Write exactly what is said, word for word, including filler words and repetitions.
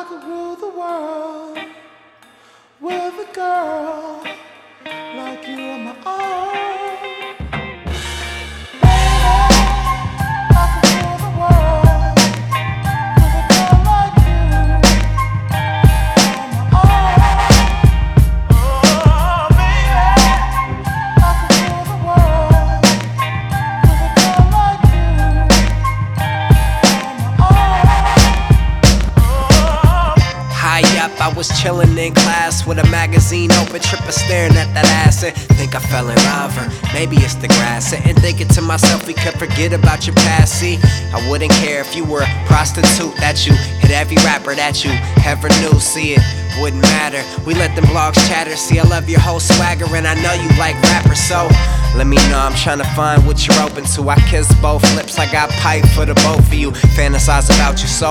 I could rule the world with a girl like you on my arm. I was chillin' in class with a magazine open, trippin' staring at that ass and think I fell in love, or maybe it's the grass. Sitting thinking to myself, we could forget about your past. See, I wouldn't care if you were a prostitute, that you hit every rapper that you ever knew. See, it wouldn't matter, we let them blogs chatter. See, I love your whole swagger and I know you like rappers, so let me know, I'm tryna find what you're open to. I kiss both lips, I got pipe for the both of you. Fantasize about you so